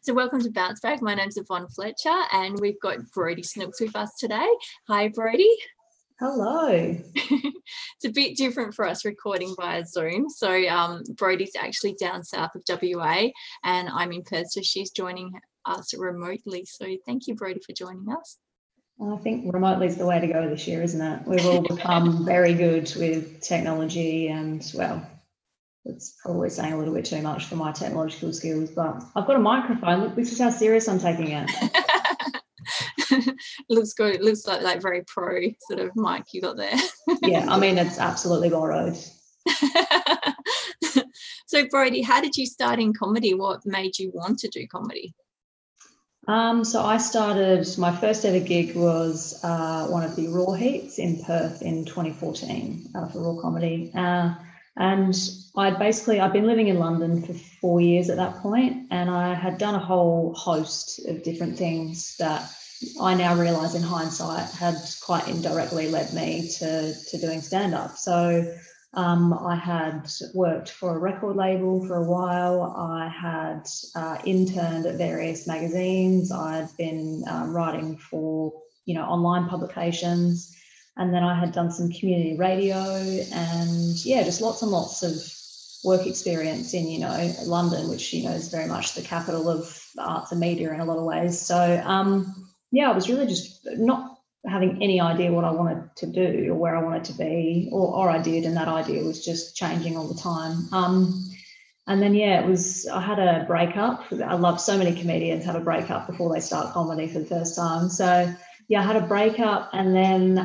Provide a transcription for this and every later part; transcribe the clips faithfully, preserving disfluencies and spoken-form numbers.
So welcome to Bounce Back. My name's Yvonne Fletcher and we've got Brodie Snooks with us today. Hi, Brodie. Hello. It's a bit different for us recording via Zoom. So um, Brodie's actually down south of W A and I'm in Perth, so she's joining us remotely. So thank you, Brodie, for joining us. I think remotely is the way to go this year, isn't it? We've all become very good with technology and, well, it's probably saying a little bit too much for my technological skills, but I've got a microphone. Look, this is how serious I'm taking it. Looks good. It looks like like very pro sort of mic you got there. Yeah, I mean, it's absolutely borrowed. So, Brodie, how did you start in comedy? What made you want to do comedy? Um, so I started, my first ever gig was uh, one of the Raw Heats in Perth in twenty fourteen uh, for Raw Comedy. Uh, and I'd basically, I'd been living in London for four years at that point, and I had done a whole host of different things that I now realise in hindsight had quite indirectly led me to, to doing stand-up. So Um, I had worked for a record label for a while. I had uh, interned at various magazines. I'd been um, writing for, you know, online publications. And then I had done some community radio and, yeah, just lots and lots of work experience in, you know, London, which, you know, is very much the capital of arts and media in a lot of ways. So, um, yeah, I was really just not having any idea what I wanted to do or where I wanted to be, or, or I did, and that idea was just changing all the time. Um, and then, yeah, it was, I had a breakup. I love so many comedians have a breakup before they start comedy for the first time. So, yeah, I had a breakup, and then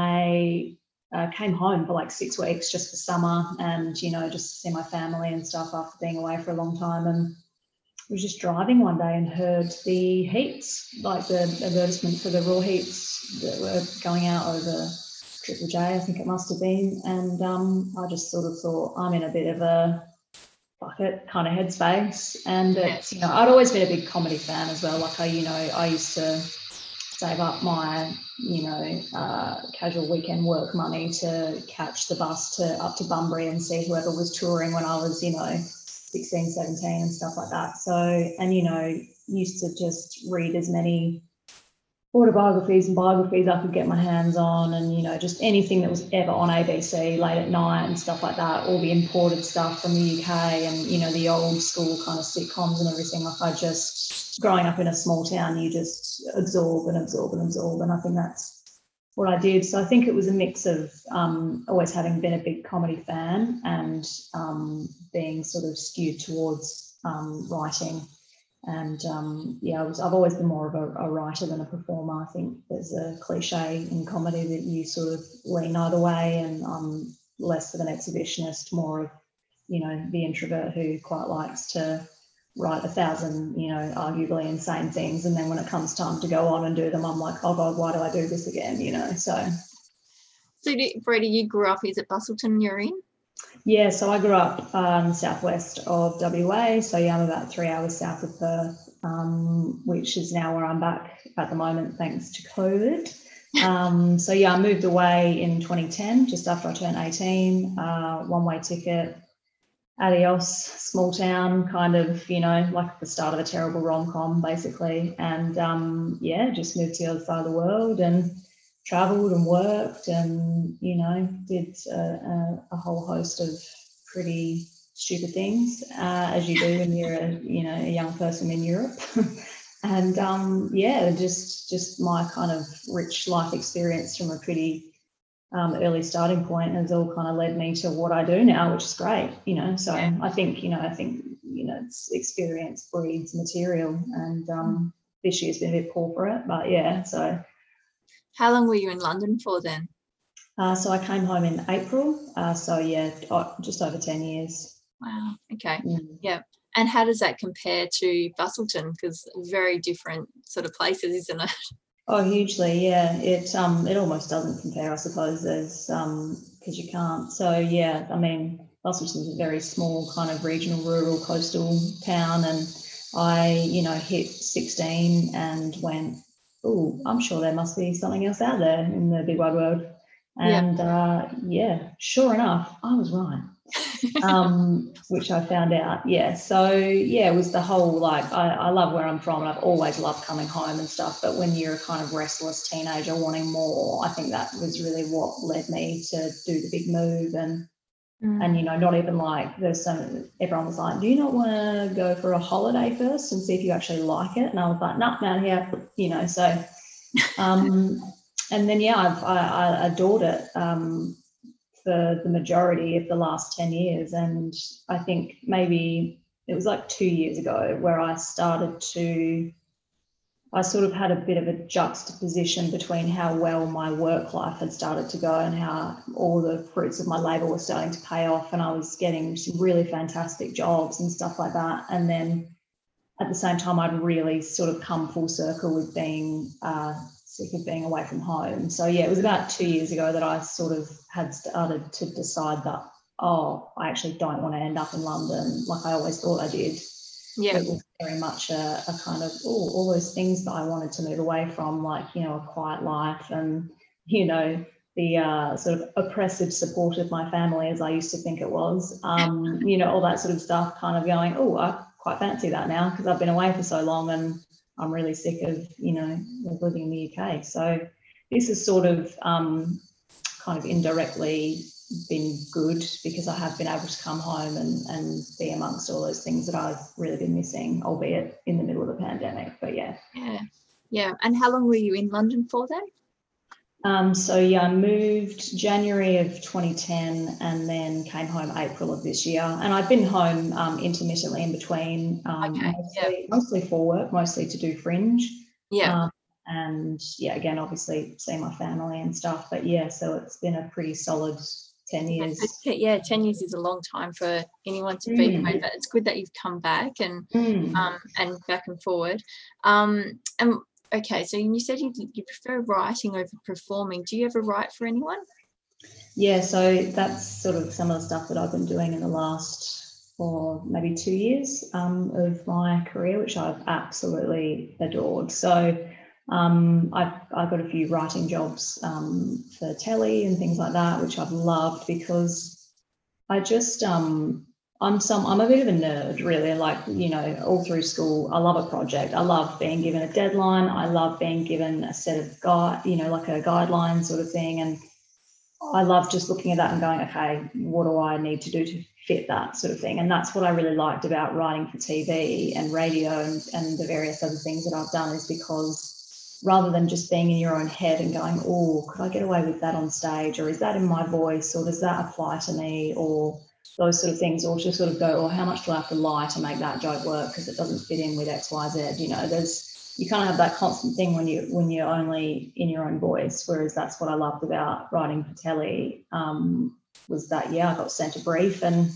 I uh, came home for like six weeks just for summer and, you know, just to see my family and stuff after being away for a long time. And I was just driving one day and heard the heats, like the advertisement for the Raw Heats that were going out over Triple J, I think it must have been. And um, I just sort of thought, I'm in a bit of a bucket kind of headspace. And it's, you know, I'd always been a big comedy fan as well. Like I, you know, I used to save up my, you know, uh, casual weekend work money to catch the bus to up to Bunbury and see whoever was touring when I was, you know, sixteen, seventeen and stuff like that. So, and, you know, used to just read as many autobiographies and biographies I could get my hands on, and, you know, just anything that was ever on A B C late at night and stuff like that, all the imported stuff from the U K and, you know, the old school kind of sitcoms and everything. Like I just, growing up in a small town, you just absorb and absorb and absorb. And I think that's what I did. So I think it was a mix of um, always having been a big comedy fan and um, being sort of skewed towards um, writing. And um, yeah, I was, I've always been more of a, a writer than a performer. I think there's a cliche in comedy that you sort of lean either way, and I'm less of an exhibitionist, more of, you know, the introvert who quite likes to write a thousand, you know, arguably insane things, and then when it comes time to go on and do them, I'm like, oh God, why do I do this again, you know? So so Brodie, you grew up, is it Busselton you're in? Yeah, so I grew up um, southwest of W A, so yeah, I'm about three hours south of Perth, um, which is now where I'm back at the moment thanks to COVID. Um, so yeah, I moved away in twenty ten, just after I turned eighteen, uh, one-way ticket, adios, small town, kind of, you know, like the start of a terrible rom-com basically. And um, yeah, just moved to the other side of the world and travelled and worked and, you know, did a, a, a whole host of pretty stupid things, uh, as you do when you're a, you know, a young person in Europe. And um, yeah, just, just my kind of rich life experience from a pretty Um, early starting point has all kind of led me to what I do now, which is great, you know. So yeah. I think, you know, I think, you know, it's experience breeds material, and um, this year's been a bit poor for it, but yeah. So how long were you in London for then? Uh, so I came home in April. Uh, so yeah, just over ten years. Wow. Okay. Mm. Yeah. And how does that compare to Busselton? Because very different sort of places, isn't it? Oh, hugely, yeah. It um it almost doesn't compare, I suppose, as um because you can't. So yeah, I mean, Busselton's a very small kind of regional, rural, coastal town, and I, you know, hit sixteen and went, oh, I'm sure there must be something else out there in the big wide world. And yeah, uh, yeah sure enough, I was right. um, which I found out. Yeah. So, yeah, it was the whole, like, I, I love where I'm from and I've always loved coming home and stuff. But when you're a kind of restless teenager wanting more, I think that was really what led me to do the big move. And, mm. and you know, not even like there's some, everyone was like, do you not want to go for a holiday first and see if you actually like it? And I was like, nah, man, here, you know, so, um, and then, yeah, I've, I, I adored it. Um, for the majority of the last ten years. And I think maybe it was like two years ago where I started to, I sort of had a bit of a juxtaposition between how well my work life had started to go and how all the fruits of my labour were starting to pay off, and I was getting some really fantastic jobs and stuff like that. And then at the same time, I'd really sort of come full circle with being uh, sick of being away from home. So yeah, it was about two years ago that I sort of had started to decide that, oh, I actually don't want to end up in London like I always thought I did. Yeah. It was very much a, a kind of, oh, all those things that I wanted to move away from, like, you know, a quiet life and, you know, the uh, sort of oppressive support of my family, as I used to think it was, um, you know, all that sort of stuff, kind of going, oh, I quite fancy that now because I've been away for so long and I'm really sick of, you know, of living in the U K. So this has sort of um, kind of indirectly been good because I have been able to come home and, and be amongst all those things that I've really been missing, albeit in the middle of the pandemic. But yeah. Yeah. Yeah. And how long were you in London for then? Um, so yeah, I moved January of twenty ten and then came home April of this year. And I've been home um, intermittently in between, um, okay. mostly, yeah. mostly for work, mostly to do Fringe. Yeah. Um, and yeah, again, obviously see my family and stuff. But yeah, so it's been a pretty solid ten years. Yeah, ten years is a long time for anyone to be mm. home, but it's good that you've come back and mm. um, and back and forward. Um, and okay, so you said you, you prefer writing over performing. Do you ever write for anyone? Yeah, so that's sort of some of the stuff that I've been doing in the last, or maybe two years um, of my career, which I've absolutely adored. So um, I've, I've got a few writing jobs um, for telly and things like that, which I've loved because I just, um, I'm some, I'm a bit of a nerd really, like, you know, all through school, I love a project. I love being given a deadline. I love being given a set of guide, you know, like a guideline sort of thing. And I love just looking at that and going, okay, what do I need to do to fit that sort of thing? And that's what I really liked about writing for T V and radio and, and the various other things that I've done, is because rather than just being in your own head and going, oh, could I get away with that on stage? Or is that in my voice? Or does that apply to me? Or those sort of things, or to sort of go, oh, how much do I have to lie to make that joke work because it doesn't fit in with X, Y, Z? You know, there's, you kind of have that constant thing when you when you're only in your own voice. Whereas that's what I loved about writing for telly, um, was that yeah, I got sent a brief and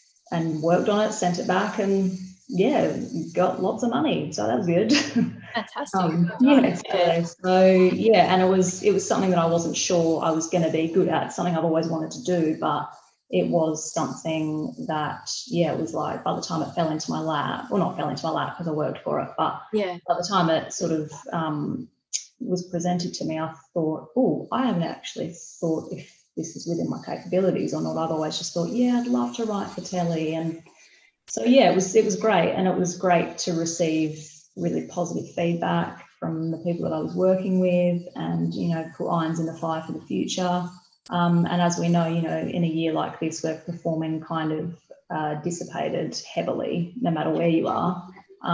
and worked on it, sent it back, and yeah, got lots of money. So that was good. Fantastic. um, yeah, so, so yeah, and it was it was something that I wasn't sure I was going to be good at. Something I've always wanted to do, but it was something that, yeah, it was like by the time it fell into my lap, well, not fell into my lap because I worked for it, but yeah, by the time it sort of um, was presented to me, I thought, oh, I haven't actually thought if this is within my capabilities or not. I've always just thought, yeah, I'd love to write for telly. And so, yeah, it was it was great. And it was great to receive really positive feedback from the people that I was working with and, you know, put irons in the fire for the future. Um, and as we know, you know, in a year like this, where performing kind of uh, dissipated heavily, no matter where you are.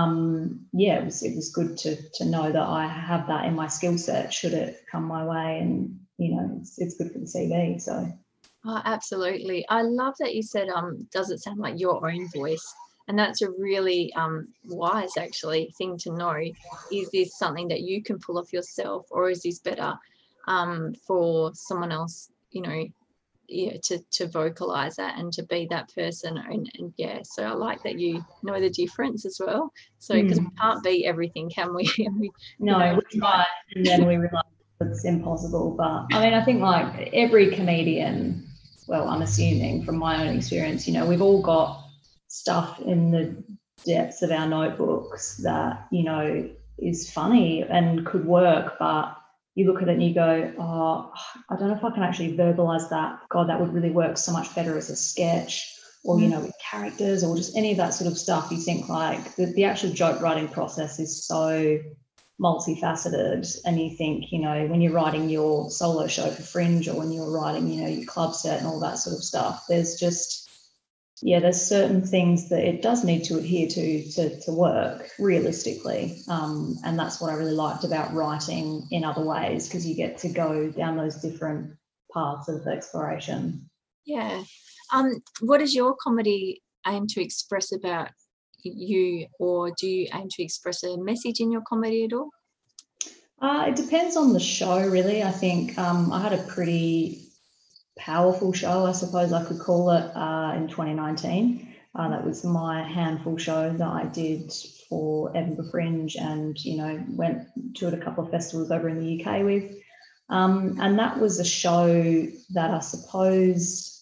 Um, yeah, it was it was good to to know that I have that in my skill set should it come my way, and you know, it's it's good for the C V. So, oh, absolutely. I love that you said, um, does it sound like your own voice? And that's a really um, wise, actually, thing to know. Is this something that you can pull off yourself, or is this better um, for someone else? You know, yeah, to to vocalize that and to be that person, and, and yeah, so I like that you know the difference as well. So because mm. we can't be everything, can we? we no, you know, we try and then we realize it's impossible. But I mean, I think like every comedian, well, I'm assuming from my own experience, you know, we've all got stuff in the depths of our notebooks that, you know, is funny and could work, but you look at it and you go, oh, I don't know if I can actually verbalize that. God, that would really work so much better as a sketch, or, you know, with characters, or just any of that sort of stuff. You think like the, the actual joke writing process is so multifaceted, and you think, you know, when you're writing your solo show for Fringe, or when you're writing, you know, your club set and all that sort of stuff, there's just, yeah, there's certain things that it does need to adhere to to, to work realistically. Um, and that's what I really liked about writing in other ways, because you get to go down those different paths of exploration. Yeah. Um, what does your comedy aim to express about you, or do you aim to express a message in your comedy at all? Uh, it depends on the show, really. I think um, I had a pretty powerful show, I suppose I could call it, uh, in twenty nineteen. Uh, that was my handful show that I did for Edinburgh Fringe, and, you know, went to a couple of festivals over in the U K with. Um, and that was a show that I suppose,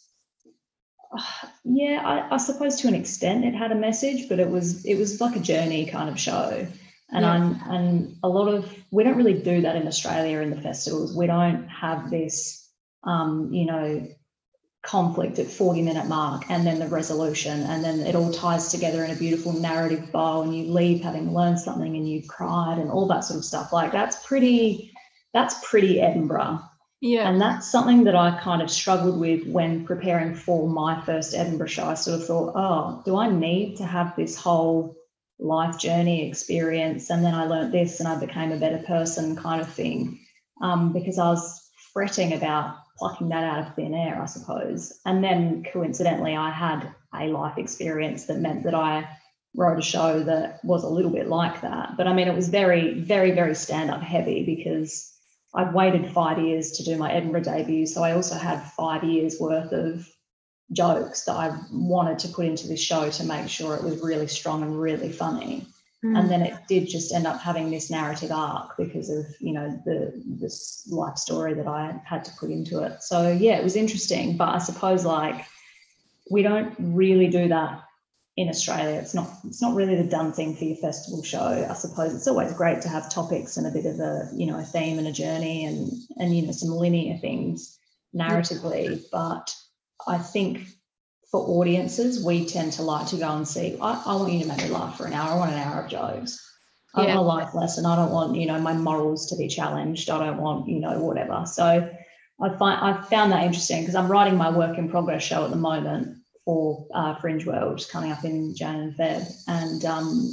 uh, yeah, I, I suppose to an extent it had a message, but it was it was like a journey kind of show. And Yeah. I'm and a lot of, we don't really do that in Australia in the festivals. We don't have this, um, you know, conflict at forty minute mark and then the resolution, and then it all ties together in a beautiful narrative bow, and you leave having learned something and you've cried and all that sort of stuff. Like that's pretty, that's pretty Edinburgh. Yeah. And that's something that I kind of struggled with when preparing for my first Edinburgh show. I sort of thought, oh, do I need to have this whole life journey experience, and then I learned this and I became a better person kind of thing? Um, because I was fretting about plucking that out of thin air, I suppose. And then coincidentally, I had a life experience that meant that I wrote a show that was a little bit like that. But I mean, it was very, very, very stand-up heavy, because I'd waited five years to do my Edinburgh debut. So I also had five years worth of jokes that I wanted to put into this show to make sure it was really strong and really funny. Mm. And then it did just end up having this narrative arc because of, you know, the this life story that I had to put into it. So yeah, it was interesting. But I suppose like we don't really do that in Australia. It's not it's not really the done thing for your festival show. I suppose it's always great to have topics and a bit of a, you know, a theme and a journey and and you know, some linear things narratively. But I think for audiences, we tend to like to go and see, I, I want you to make me laugh for an hour. I want an hour of jokes. I yeah. want a life lesson. I don't want, you know, my morals to be challenged. I don't want, you know, whatever. So I find I found that interesting, because I'm writing my work in progress show at the moment for uh, Fringe World, coming up in Jan and Feb. And um,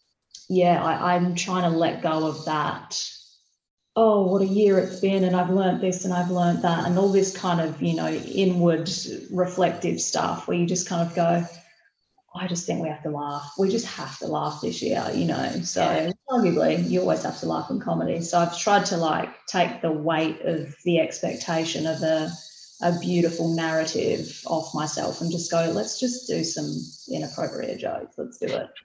yeah, I, I'm trying to let go of that, oh, what a year it's been, and I've learned this and I've learned that, and all this kind of, you know, inward reflective stuff where you just kind of go, I just think we have to laugh. We just have to laugh this year, you know. So yeah. Arguably, you always have to laugh in comedy. So I've tried to like take the weight of the expectation of a, a beautiful narrative off myself and just go, let's just do some inappropriate jokes. Let's do it.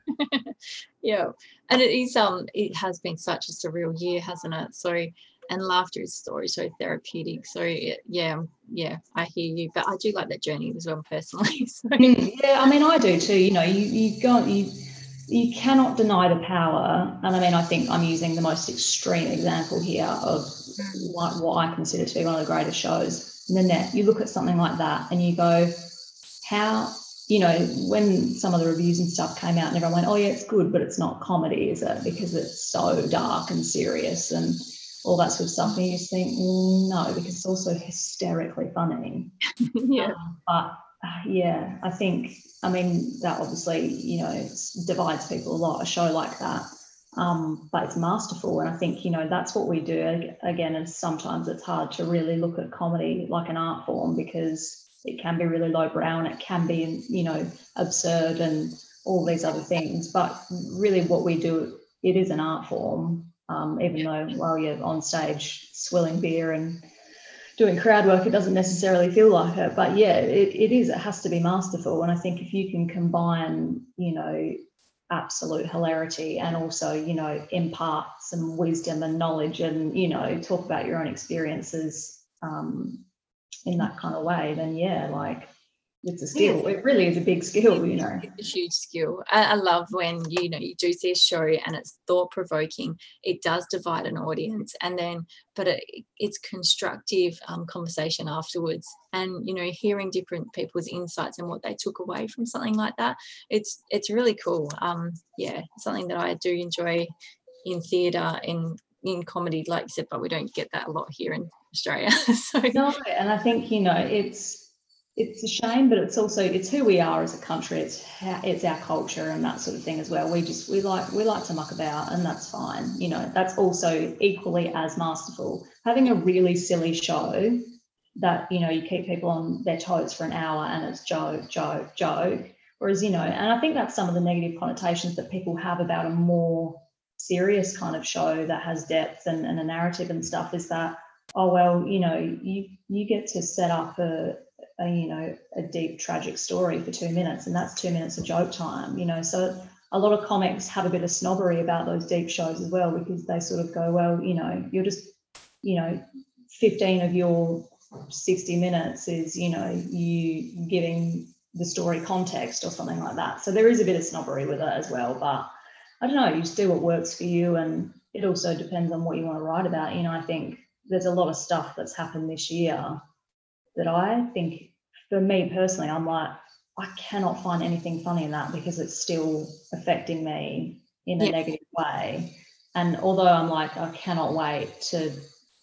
Yeah. And it is um it has been such a surreal year, hasn't it? So, and laughter is so so therapeutic. So it, yeah, yeah, I hear you. But I do like that journey as well personally. So. Yeah, I mean I do too. You know, you you go you you cannot deny the power. And I mean, I think I'm using the most extreme example here of what, what I consider to be one of the greatest shows in the net. You look at something like that and you go, how, you know, when some of the reviews and stuff came out and everyone went, oh yeah, it's good, but it's not comedy, is it? Because it's so dark and serious and all that sort of stuff. And you just think, no, because it's also hysterically funny. Yeah. Um, but uh, yeah, I think, I mean, that obviously, you know, divides people a lot, a show like that. Um, but it's masterful. And I think, you know, that's what we do. Again, and sometimes it's hard to really look at comedy like an art form, because it can be really lowbrow and it can be, you know, absurd and all these other things. But really what we do, it is an art form, um, even though while you're on stage swilling beer and doing crowd work, it doesn't necessarily feel like it. But yeah, it, it is, it has to be masterful. And I think if you can combine, you know, absolute hilarity and also, you know, impart some wisdom and knowledge and, you know, talk about your own experiences um, in that kind of way, then yeah, like it's a skill. It really is a big skill, you know. It's a huge skill. I, I love when, you know, you do see a show and it's thought-provoking. It does divide an audience, and then but it, it's constructive um, conversation afterwards, and, you know, hearing different people's insights and what they took away from something like that. It's it's really cool. Um, yeah, something that I do enjoy in theatre, in in comedy, like you said, but we don't get that a lot here in Australia. So no, and I think, you know, it's it's a shame, but it's also, it's who we are as a country. It's how, it's our culture and that sort of thing as well. We just we like we like to muck about, and that's fine. You know, that's also equally as masterful. Having a really silly show that, you know, you keep people on their toes for an hour and it's joke, joke, joke. Whereas, you know, and I think that's some of the negative connotations that people have about a more serious kind of show that has depth and, and a narrative and stuff, is that, oh, well, you know, you you get to set up a, a, you know, a deep tragic story for two minutes, and that's two minutes of joke time, you know. So a lot of comics have a bit of snobbery about those deep shows as well, because they sort of go, well, you know, you're just, you know, fifteen of your sixty minutes is, you know, you giving the story context or something like that. So there is a bit of snobbery with it as well, but I don't know, you just do what works for you, and it also depends on what you want to write about. You know, I think there's a lot of stuff that's happened this year that I think, for me personally, I'm like, I cannot find anything funny in that, because it's still affecting me in a yeah. negative way. And although I'm like, I cannot wait to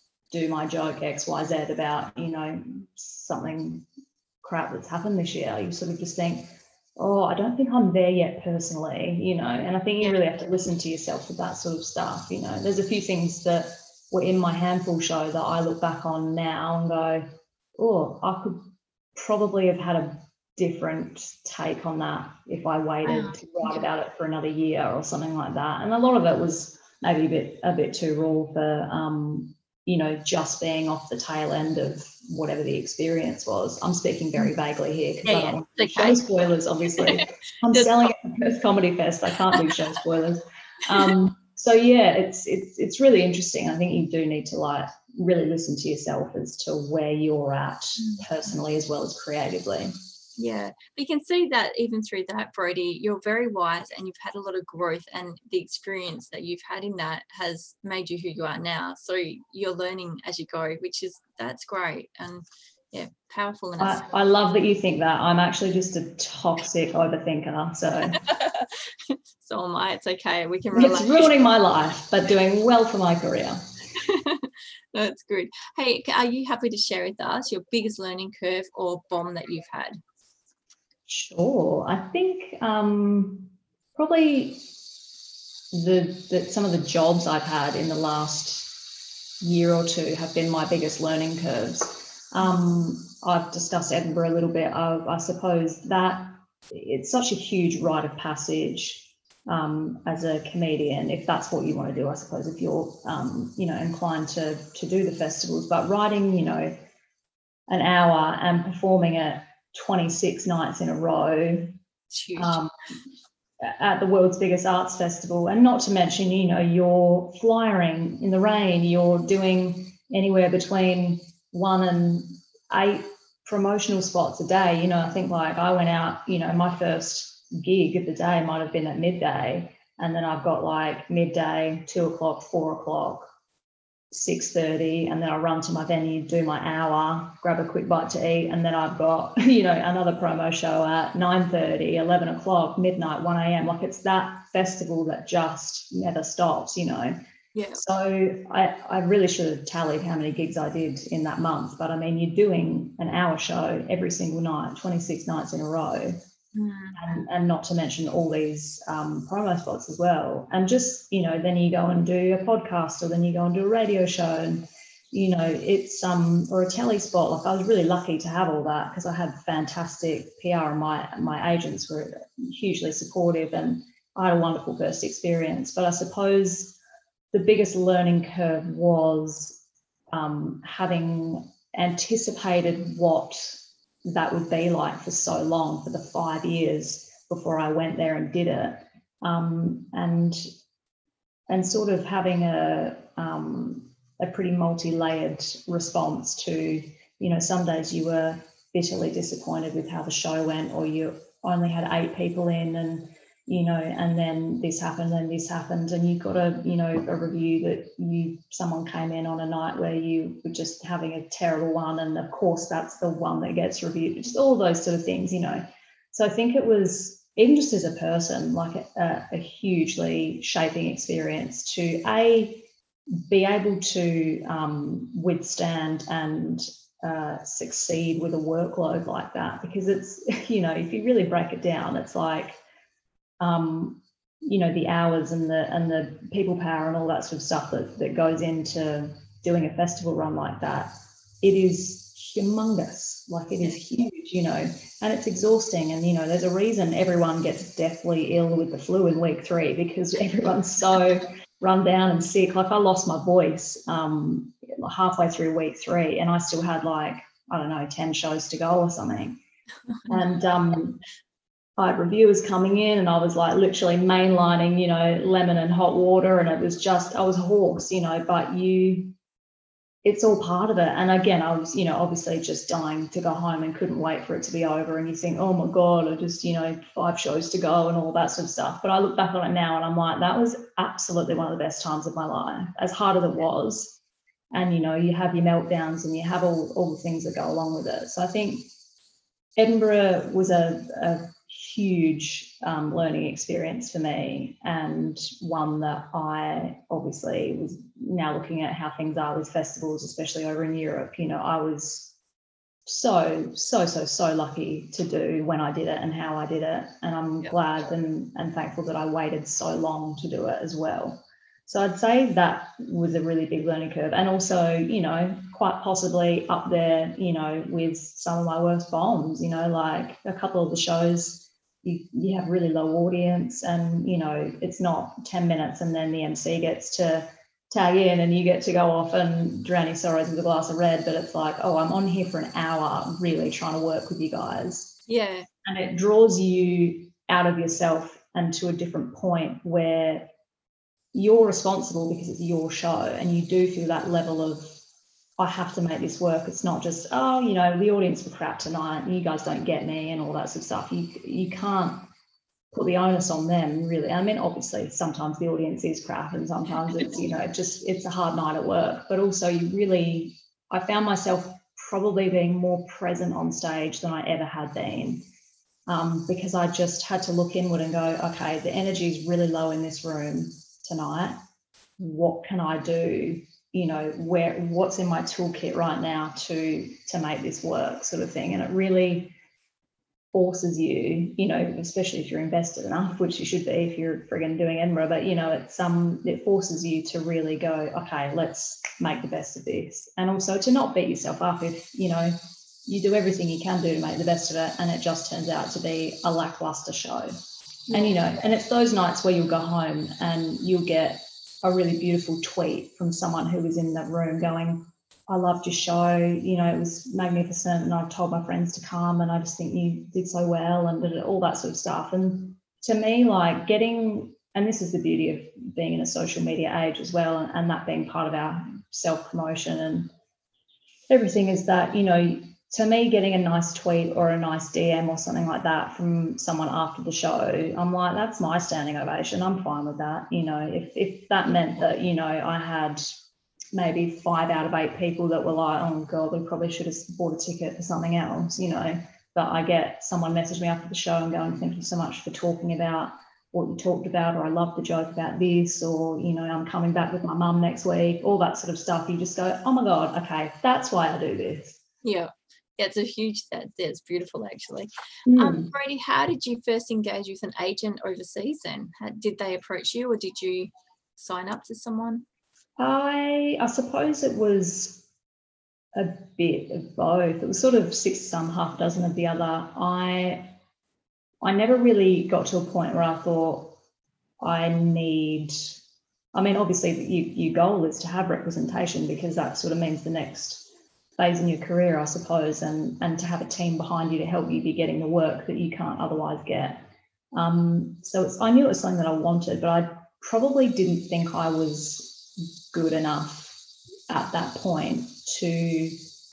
do my joke X Y Z about, you know, something crap that's happened this year, you sort of just think, oh, I don't think I'm there yet personally, you know. And I think you really have to listen to yourself with that sort of stuff, you know. There's a few things that were in my Handful show that I look back on now and go, oh, I could probably have had a different take on that if I waited Wow. to write about it for another year or something like that. And a lot of it was maybe a bit a bit too raw for, um, you know, just being off the tail end of whatever the experience was. I'm speaking very vaguely here because Yeah, I don't yeah, want to do okay. show spoilers, obviously. I'm Just selling it at Perth Comedy Fest. I can't do show spoilers. Um, so yeah, it's it's it's really interesting. I think you do need to like really listen to yourself as to where you're at personally as well as creatively. Yeah, but you can see that even through that, Brodie, you're very wise and you've had a lot of growth, and the experience that you've had in that has made you who you are now. So you're learning as you go, which is, that's great. And yeah, powerful in I, I love that you think that. I'm actually just a toxic overthinker. So so am I. It's okay. We can relate. It's ruining my life, but doing well for my career. That's good. Hey, are you happy to share with us your biggest learning curve or bomb that you've had? Sure. I think um, probably the, the some of the jobs I've had in the last year or two have been my biggest learning curves. Um, I've discussed Edinburgh a little bit. I, I suppose that it's such a huge rite of passage um, as a comedian, if that's what you want to do, I suppose, if you're, um, you know, inclined to, to do the festivals. But writing, you know, an hour and performing it twenty-six nights in a row um, at the world's biggest arts festival, and not to mention, you know, you're flyering in the rain, you're doing anywhere between one and eight promotional spots a day. You know, I think like I went out, you know, my first gig of the day might have been at midday, and then I've got like midday, two o'clock, four o'clock, six thirty, and then I run to my venue, do my hour, grab a quick bite to eat, and then I've got, you know, another promo show at nine thirty, eleven o'clock, midnight, one a.m. Like, it's that festival that just never stops, you know. Yeah. So I, I really should have tallied how many gigs I did in that month, but I mean, you're doing an hour show every single night, twenty-six nights in a row. Mm. And, and not to mention all these um, promo spots as well. And just, you know, then you go and do a podcast, or then you go and do a radio show, and, you know, it's, um, or a telly spot. Like, I was really lucky to have all that because I had fantastic P R, and my, my agents were hugely supportive, and I had a wonderful first experience. But I suppose the biggest learning curve was um, having anticipated what that would be like for so long, for the five years before I went there and did it, um, and and sort of having a um, a pretty multi-layered response to, you know, some days you were bitterly disappointed with how the show went, or you only had eight people in, and you know, and then this happened and this happened, and you got a, you know, a review that you, someone came in on a night where you were just having a terrible one, and of course that's the one that gets reviewed, just all those sort of things, you know. So I think it was, even just as a person, like a, a hugely shaping experience to a be able to um, withstand and uh, succeed with a workload like that, because it's, you know, if you really break it down, it's like, um, you know, the hours and the and the people power and all that sort of stuff that, that goes into doing a festival run like that. It is humongous, like it is huge, you know, and it's exhausting. And, you know, there's a reason everyone gets deathly ill with the flu in week three, because everyone's so run down and sick. Like I lost my voice um, halfway through week three, and I still had like, I don't know, ten shows to go or something. And um, I had reviewers coming in, and I was like literally mainlining, you know, lemon and hot water, and it was just, I was hoarse, you know, but you, it's all part of it. And again, I was, you know, obviously just dying to go home and couldn't wait for it to be over. And you think, oh my God, I just, you know, five shows to go and all that sort of stuff. But I look back on it now and I'm like, that was absolutely one of the best times of my life, as hard as it was. And, you know, you have your meltdowns and you have all, all the things that go along with it. So I think Edinburgh was a, a huge um, learning experience for me, and one that I obviously was now looking at how things are with festivals, especially over in Europe. You know, I was so, so, so, so lucky to do when I did it and how I did it. And I'm yep. glad and, and thankful that I waited so long to do it as well. So I'd say that was a really big learning curve, and also, you know, quite possibly up there, you know, with some of my worst bombs, you know, like a couple of the shows, you, you have really low audience, and, you know, it's not ten minutes and then the M C gets to tag in and you get to go off and drown your sorrows with a glass of red, but it's like, oh, I'm on here for an hour really trying to work with you guys. Yeah. And it draws you out of yourself and to a different point where you're responsible because it's your show, and you do feel that level of, I have to make this work. It's not just, oh, you know, the audience were crap tonight and you guys don't get me and all that sort of stuff. You you can't put the onus on them, really. I mean, obviously sometimes the audience is crap and sometimes it's, you know, just, it's a hard night at work, but also you really, I found myself probably being more present on stage than I ever had been. Um, because I just had to look inward and go, okay, the energy is really low in this room tonight. What can I do? You know, where, what's in my toolkit right now to to make this work, sort of thing. And it really forces you, you know, especially if you're invested enough, which you should be if you're friggin' doing Edinburgh, but, you know, it's um it forces you to really go, okay, let's make the best of this. And also to not beat yourself up if, you know, you do everything you can do to make the best of it and it just turns out to be a lackluster show. Yeah. And, you know, and it's those nights where you'll go home and you'll get a really beautiful tweet from someone who was in that room going, I loved your show, you know, it was magnificent, and I've told my friends to come and I just think you did so well, and all that sort of stuff. And to me, like getting, and this is the beauty of being in a social media age as well, and, and that being part of our self-promotion and everything, is that, you know, to me, getting a nice tweet or a nice D M or something like that from someone after the show, I'm like, that's my standing ovation. I'm fine with that. You know, if if that meant that, you know, I had maybe five out of eight people that were like, oh God, we probably should have bought a ticket for something else, you know, but I get someone message me after the show and going, thank you so much for talking about what you talked about, or I love the joke about this, or, you know, I'm coming back with my mum next week, all that sort of stuff. You just go, oh my God, okay, that's why I do this. Yeah. Yeah, it's a huge, that, that's beautiful, actually. Mm. Um, Brodie, how did you first engage with an agent overseas then? How, did they approach you, or did you sign up to someone? I I suppose it was a bit of both. It was sort of six some, half a dozen of the other. I I never really got to a point where I thought I need, I mean, obviously you, your goal is to have representation, because that sort of means the next phase in your career, I suppose, and, and to have a team behind you to help you be getting the work that you can't otherwise get. Um, so it's, I knew it was something that I wanted, but I probably didn't think I was good enough at that point to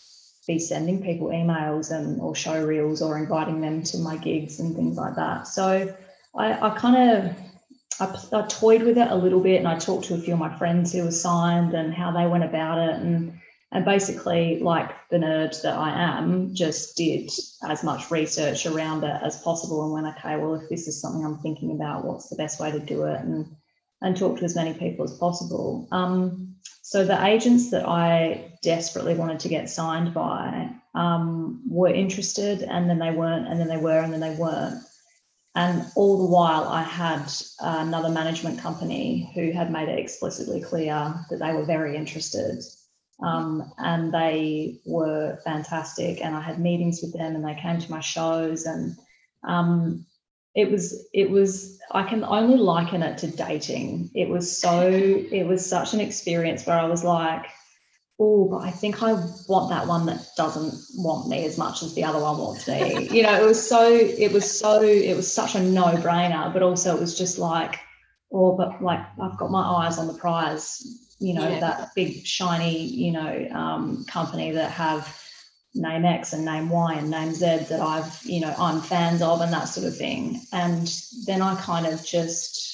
be sending people emails and or show reels or inviting them to my gigs and things like that. So I, I kind of I, I toyed with it a little bit, and I talked to a few of my friends who were signed and how they went about it, and and basically, like the nerd that I am, just did as much research around it as possible and went, okay, well, if this is something I'm thinking about, what's the best way to do it, and and talk to as many people as possible. Um, so the agents that I desperately wanted to get signed by um, were interested, and then they weren't, and then they were, and then they weren't. And all the while I had another management company who had made it explicitly clear that they were very interested. Um, and they were fantastic, and I had meetings with them, and they came to my shows, and um, it was, it was, I can only liken it to dating. It was so, it was such an experience where I was like, oh, but I think I want that one that doesn't want me as much as the other one wants me. You know, it was so, it was so, it was such a no-brainer, but also it was just like, oh, but like I've got my eyes on the prize, you know, yeah. that big shiny, you know, um, company that have name X and name Y and name Z that I've, you know, I'm fans of and that sort of thing. And then I kind of just,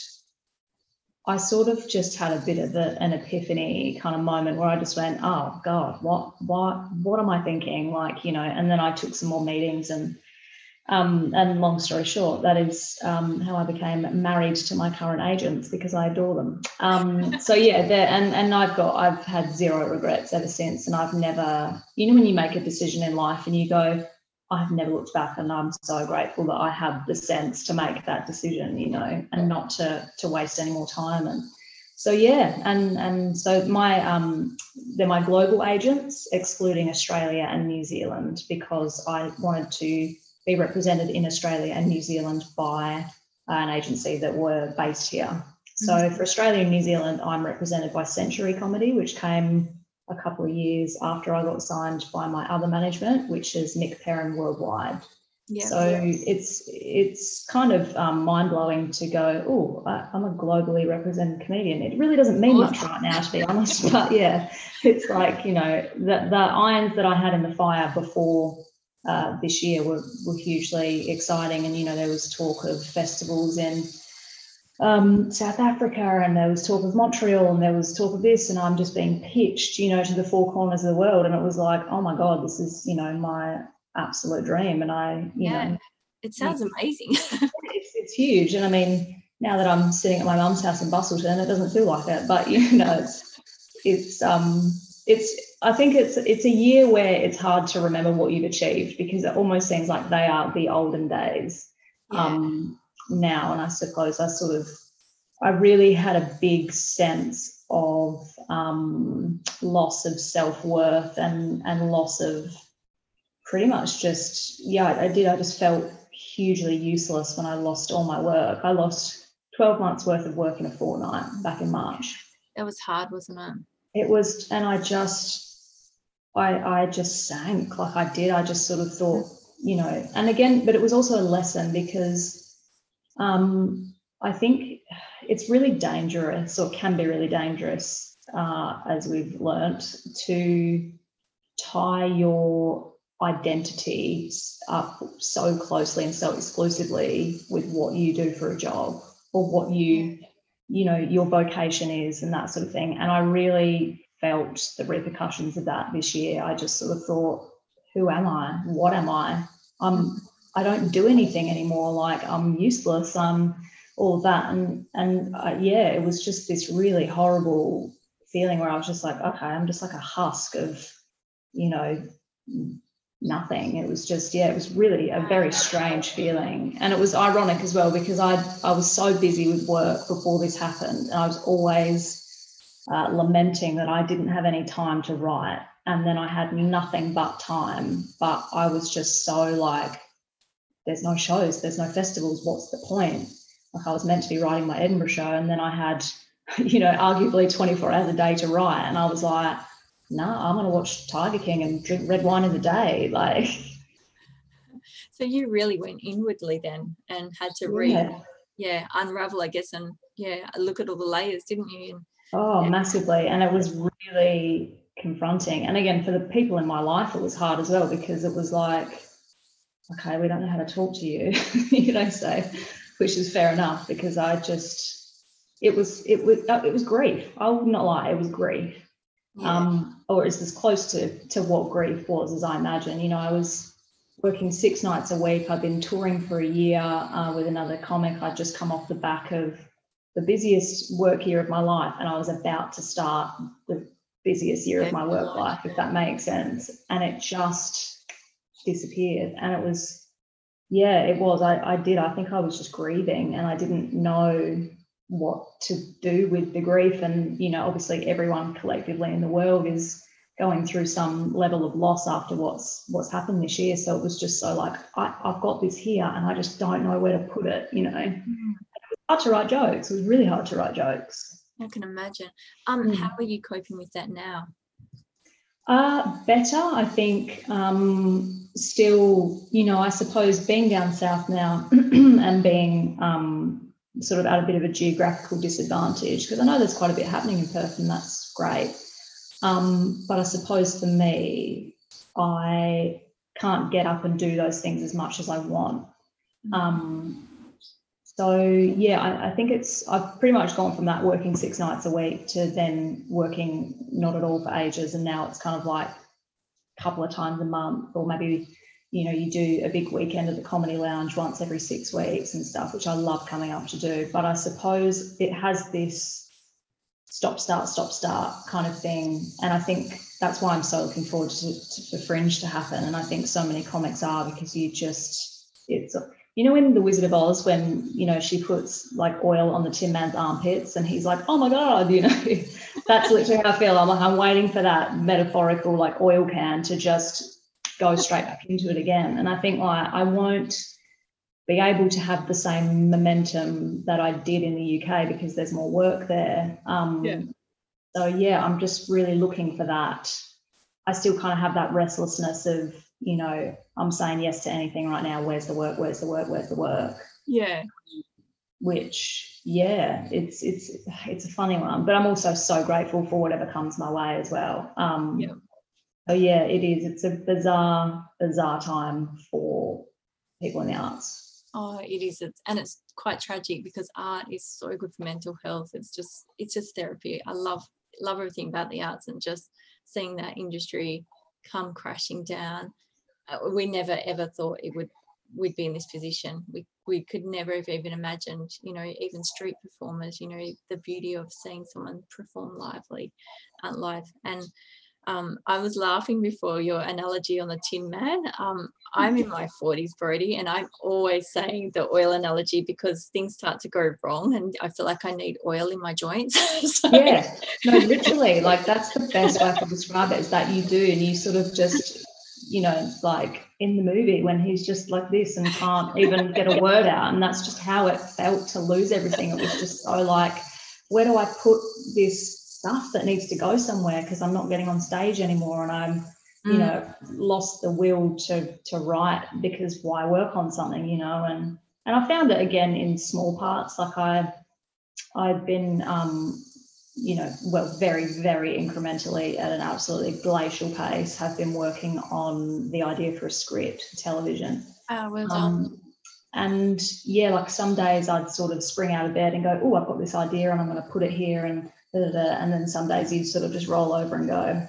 I sort of just had a bit of a, an epiphany kind of moment where I just went, oh God, what, what, what am I thinking? Like, you know, and then I took some more meetings, and, um, and long story short, that is um, how I became married to my current agents, because I adore them. Um, so yeah, and, and I've got, I've had zero regrets ever since. And I've never, you know, when you make a decision in life and you go, I've never looked back, and I'm so grateful that I had the sense to make that decision, you know, and not to to waste any more time. And so, yeah, and and so my um, they're my global agents, excluding Australia and New Zealand, because I wanted to be represented in Australia and New Zealand by an agency that were based here. So mm-hmm. for Australia and New Zealand, I'm represented by Century Comedy, which came a couple of years after I got signed by my other management, which is Nick Perrin Worldwide. Yeah, so yeah. it's it's kind of um, mind-blowing to go, oh, I'm a globally represented comedian. It really doesn't mean much right now, to be honest, but yeah, it's like, you know, the, the irons that I had in the fire before uh, this year were, were hugely exciting. And, you know, there was talk of festivals in Um, South Africa, and there was talk of Montreal, and there was talk of this, and I'm just being pitched, you know, to the four corners of the world. And it was like, oh my God, this is, you know, my absolute dream. And I, you yeah, know, it sounds amazing. it's, it's huge. And I mean, now that I'm sitting at my mum's house in Bustleton, it doesn't feel like it, but you know, it's, it's, um, it's, I think it's, it's a year where it's hard to remember what you've achieved, because it almost seems like they are the olden days. Yeah. Um, now, and I suppose I sort of I really had a big sense of um, loss of self-worth and and loss of pretty much just yeah I did I just felt hugely useless when I lost all my work. I lost twelve months worth of work in a fortnight back in March. It was hard, wasn't it? It was, and I just I I just sank. Like I did I just sort of thought, you know, and again, but it was also a lesson, because Um, I think it's really dangerous, or can be really dangerous, uh, as we've learnt, to tie your identity up so closely and so exclusively with what you do for a job, or what you, you know, your vocation is, and that sort of thing. And I really felt the repercussions of that this year. I just sort of thought, who am I? What am I? I'm I don't do anything anymore. Like, I'm useless. I'm all of that. And, and uh, yeah, it was just this really horrible feeling where I was just like, okay, I'm just like a husk of, you know, nothing. It was just, yeah, it was really a very strange feeling. And it was ironic as well, because I I was so busy with work before this happened. And I was always uh, lamenting that I didn't have any time to write. And then I had nothing but time. But I was just so like, there's no shows, there's no festivals, what's the point? Like, I was meant to be writing my Edinburgh show, and then I had, you know, arguably twenty-four hours a day to write. And I was like, no, nah, I'm going to watch Tiger King and drink red wine in the day. Like, so you really went inwardly then and had to yeah. read, yeah, unravel, I guess, and yeah, look at all the layers, didn't you? Oh, yeah. massively. And it was really confronting. And again, for the people in my life, it was hard as well, because it was like, okay, we don't know how to talk to you, you know, so, which is fair enough, because I just, it was, it was, it was grief. I would not lie, it was grief. Yeah. Um, or it's as close to, to what grief was as I imagine. You know, I was working six nights a week. I'd been touring for a year uh, with another comic. I'd just come off the back of the busiest work year of my life, and I was about to start the busiest year of my work life, if that makes sense. And it just disappeared. And it was, yeah, it was. I, I did. I think I was just grieving, and I didn't know what to do with the grief. And, you know, obviously everyone collectively in the world is going through some level of loss after what's what's happened this year. So it was just so like, I, I've got this here and I just don't know where to put it, you know. Mm. It was hard to write jokes. It was really hard to write jokes. I can imagine. Um, mm. How are you coping with that now? Uh, better, I think. Um, still, you know, I suppose being down south now and being um, sort of at a bit of a geographical disadvantage, because I know there's quite a bit happening in Perth, and that's great. Um, but I suppose for me, I can't get up and do those things as much as I want. Um, so, yeah, I, I think it's, I've pretty much gone from that working six nights a week to then working not at all for ages. And now it's kind of like a couple of times a month, or maybe, you know, you do a big weekend at the Comedy Lounge once every six weeks and stuff, which I love coming up to do. But I suppose it has this stop, start, stop, start kind of thing. And I think that's why I'm so looking forward to, to for Fringe to happen. And I think so many comics are, because you just, it's, you know, in The Wizard of Oz, when, you know, she puts like oil on the Tin Man's armpits and he's like, oh my God, you know, that's literally how I feel. I'm like, I'm waiting for that metaphorical like oil can to just go straight back into it again. And I think like I won't be able to have the same momentum that I did in the U K, because there's more work there. Um, yeah. So, yeah, I'm just really looking for that. I still kind of have that restlessness of, you know, I'm saying yes to anything right now. Where's the work? Where's the work? Where's the work? Yeah. Which, yeah, it's it's it's a funny one. But I'm also so grateful for whatever comes my way as well. Um, yeah. So, yeah, it is. It's a bizarre, bizarre time for people in the arts. Oh, it is. It's, and it's quite tragic, because art is so good for mental health. It's just, it's just therapy. I love, love everything about the arts, and just seeing that industry come crashing down. Uh, we never ever thought it would, we'd be in this position. We we could never have even imagined, you know, even street performers, you know, the beauty of seeing someone perform lively, uh, live. And Um, I was laughing before your analogy on the Tin Man. Um, I'm in my forties, Brodie, and I'm always saying the oil analogy, because things start to go wrong and I feel like I need oil in my joints. So. Yeah, no, literally, like that's the best way to describe it, is that you do, and you sort of just, you know, like in the movie when he's just like this and can't even get a word out, and that's just how it felt to lose everything. It was just so like, where do I put this stuff that needs to go somewhere, because I'm not getting on stage anymore, and I'm, you mm. know, lost the will to to write, because why work on something, you know? And and I found it again in small parts. Like I, I've been, um, you know, well, very, very incrementally at an absolutely glacial pace, have been working on the idea for a script for television. Oh, well done. Um, and yeah, like some days I'd sort of spring out of bed and go, oh, I've got this idea and I'm going to put it here, and Da, da, da. And then some days you sort of just roll over and go,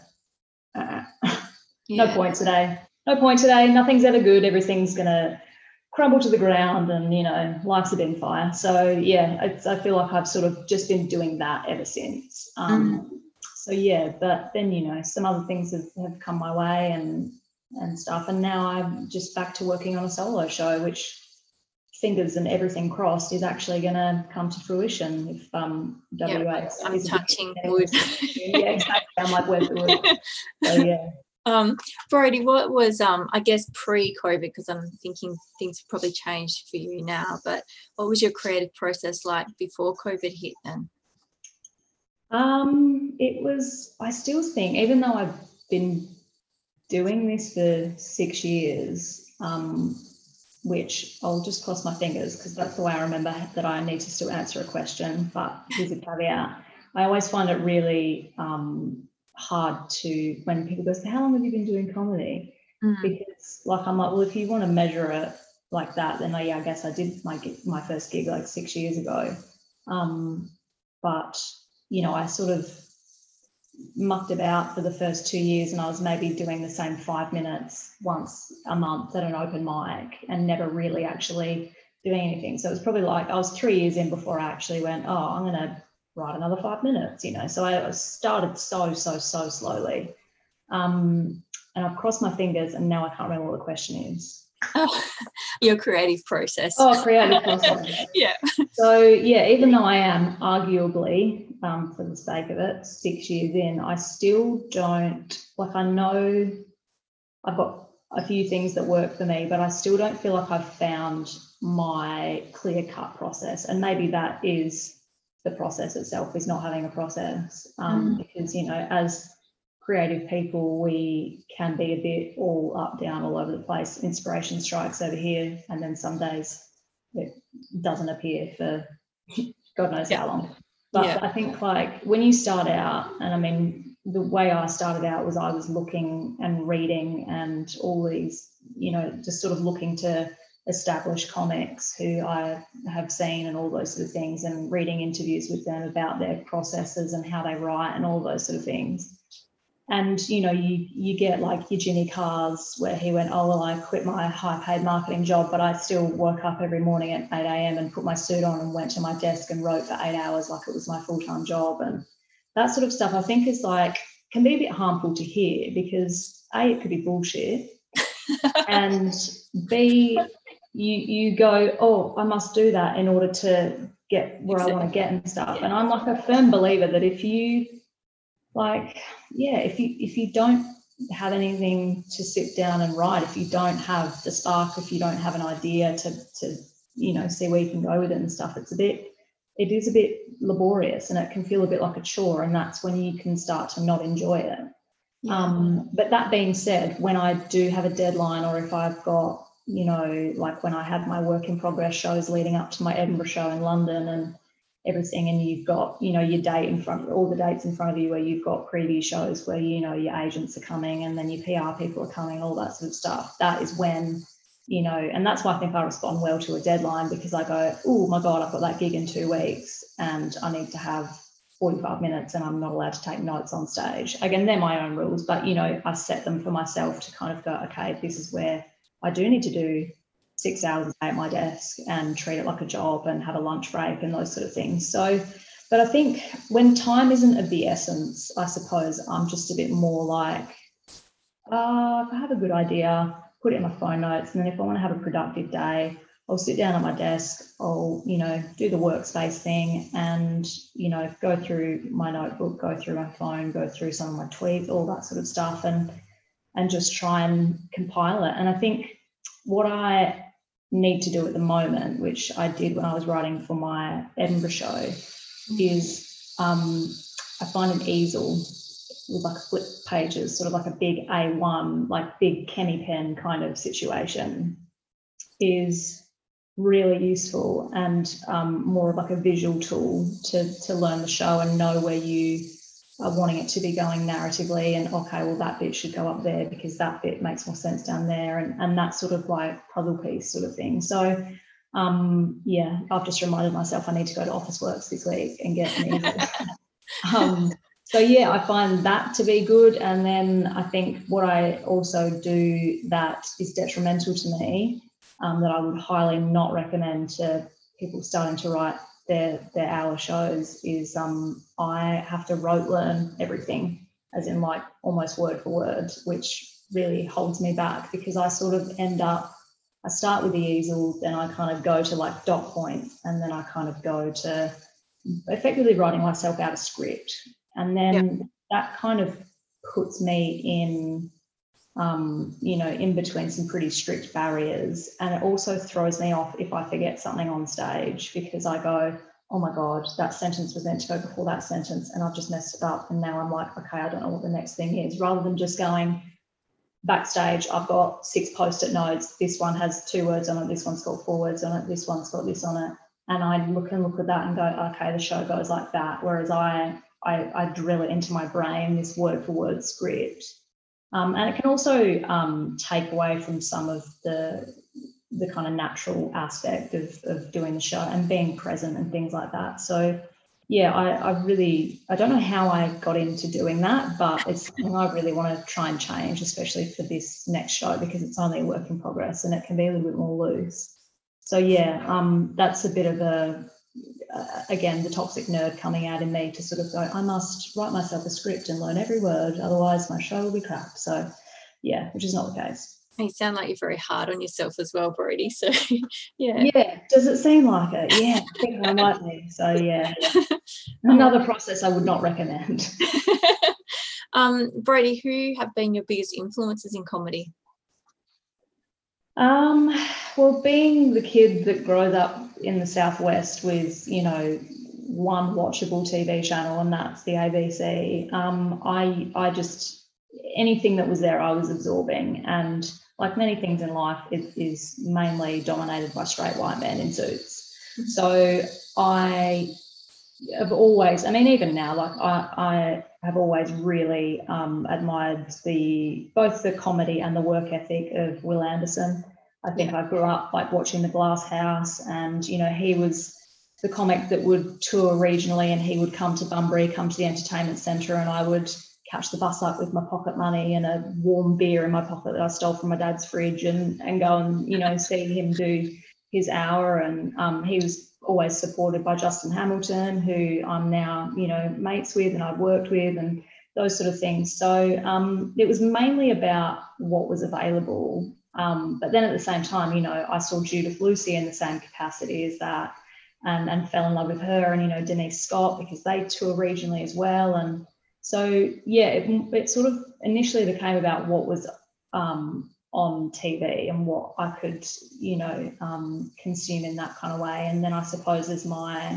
uh, yeah. no point today, no point today, nothing's ever good, everything's going to crumble to the ground, and, you know, life's a bin fire. So, yeah, it's, I feel like I've sort of just been doing that ever since. Um, mm. So, yeah, but then, you know, some other things have, have come my way and and stuff, and now I'm just back to working on a solo show, which, fingers and everything crossed, is actually going to come to fruition if um W A. Yep, I'm touching wood. Yeah, exactly. I'm like, where's the wood? So yeah. Um, Brodie, what was um I guess pre-COVID, because I'm thinking things have probably changed for you now, but what was your creative process like before COVID hit then? Um, it was, I still think, even though I've been doing this for six years, um, which I'll just cross my fingers because that's the way I remember that I need to still answer a question, but here's a caveat. I always find it really um, hard to, when people go, so how long have you been doing comedy? Mm. Because like, I'm like, well, if you want to measure it like that, then I, yeah, I guess I did my my first gig like six years ago. Um, but, you know, I sort of mucked about for the first two years and I was maybe doing the same five minutes once a month at an open mic and never really actually doing anything. So it was probably like I was three years in before I actually went, oh, I'm going to write another five minutes, you know. So I started so, so, so slowly. Um, and I've crossed my fingers and now I can't remember what the question is. Oh, your creative process. Oh, creative process. Yeah. So, yeah, even though I am arguably, um, for the sake of it, six years in, I still don't, like I know I've got a few things that work for me, but I still don't feel like I've found my clear-cut process. And maybe that is the process itself, is not having a process, um, mm. because, you know, as creative people, we can be a bit all up, down, all over the place. Inspiration strikes over here, and then some days it doesn't appear for God knows yeah. how long. But yeah. I think like when you start out, and I mean, the way I started out was I was looking and reading and all these, you know, just sort of looking to establish comics who I have seen and all those sort of things, and reading interviews with them about their processes and how they write and all those sort of things. And, you know, you you get like your Jimmy Carrs where he went, oh, well, I quit my high-paid marketing job, but I still woke up every morning at eight a.m. and put my suit on and went to my desk and wrote for eight hours like it was my full-time job. And that sort of stuff I think is like, can be a bit harmful to hear because A, it could be bullshit, and B, you you go, oh, I must do that in order to get where exactly. I want to get and stuff. And I'm like a firm believer that if you like, yeah, if you if you don't have anything to sit down and write, if you don't have the spark, if you don't have an idea to to you know see where you can go with it and stuff, it's a bit it is a bit laborious and it can feel a bit like a chore, and that's when you can start to not enjoy it. Yeah. Um, but that being said, when I do have a deadline, or if I've got, you know, like when I had my work in progress shows leading up to my Edinburgh show in London and everything, and you've got, you know, your date in front, all the dates in front of you where you've got preview shows where, you know, your agents are coming and then your P R people are coming, all that sort of stuff. That is when, you know, and that's why I think I respond well to a deadline, because I go, oh my God, I've got that gig in two weeks and I need to have forty-five minutes and I'm not allowed to take notes on stage. Again, they're my own rules, but, you know, I set them for myself to kind of go, okay, this is where I do need to do six hours a day at my desk and treat it like a job and have a lunch break and those sort of things. So, but I think when time isn't of the essence, I suppose I'm just a bit more like, uh, if I have a good idea, put it in my phone notes. And then if I want to have a productive day, I'll sit down at my desk, I'll, you know, do the workspace thing and, you know, go through my notebook, go through my phone, go through some of my tweets, all that sort of stuff, and and just try and compile it. And I think what I need to do at the moment, which I did when I was writing for my Edinburgh show, is um, I find an easel with like flip pages, sort of like a big A one, like big Kenny pen kind of situation, is really useful and um, more of like a visual tool to, to learn the show and know where you are wanting it to be going narratively, and okay, well, that bit should go up there because that bit makes more sense down there, and, and that sort of like puzzle piece sort of thing. So um, yeah, I've just reminded myself I need to go to Officeworks this week and get an easel. um, so yeah, I find that to be good. And then I think what I also do that is detrimental to me, um, that I would highly not recommend to people starting to write their their hour shows, is um, I have to rote learn everything, as in like almost word for word, which really holds me back because I sort of end up, I start with the easel, then I kind of go to like dot points, and then I kind of go to effectively writing myself out a script. And then yeah. that kind of puts me in, um, you know, in between some pretty strict barriers. And it also throws me off if I forget something on stage, because I go, oh my God, that sentence was meant to go before that sentence and I've just messed it up. And now I'm like, okay, I don't know what the next thing is, rather than just going backstage, I've got six post-it notes. This one has two words on it. This one's got four words on it. This one's got this on it. And I look and look at that and go, okay, the show goes like that. Whereas I I, I drill it into my brain, this word for word script. Um, and it can also um, take away from some of the the kind of natural aspect of, of doing the show and being present and things like that. So yeah, I, I really, I don't know how I got into doing that, but it's something I really want to try and change, especially for this next show, because it's only a work in progress and it can be a little bit more loose. So yeah, um, that's a bit of a, uh, again, the toxic nerd coming out in me to sort of go, I must write myself a script and learn every word, otherwise my show will be crap. So yeah, which is not the case. You sound like you're very hard on yourself as well, Brodie. So yeah. Yeah. Does it seem like it? Yeah, I think I might be. So yeah. Another process I would not recommend. um, Brodie, who have been your biggest influences in comedy? Um, well, being the kid that grows up in the Southwest with, you know, one watchable T V channel, and that's the A B C, um, I I just, anything that was there I was absorbing. And like many things in life, it is mainly dominated by straight white men in suits. So I have always, I mean, even now, like I, I have always really um, admired the both the comedy and the work ethic of Will Anderson. I think yeah. I grew up like watching The Glass House, and you know, he was the comic that would tour regionally, and he would come to Bunbury, come to the entertainment centre, and I would catch the bus up with my pocket money and a warm beer in my pocket that I stole from my dad's fridge, and and go and you know see him do his hour. And um, he was always supported by Justin Hamilton, who I'm now, you know, mates with and I've worked with, and those sort of things. So um, it was mainly about what was available. Um, but then at the same time, you know, I saw Judith Lucy in the same capacity as that, and, and fell in love with her, and, you know, Denise Scott, because they tour regionally as well. And so, yeah, it, it sort of initially became about what was um, on T V and what I could, you know, um, consume in that kind of way. And then I suppose as my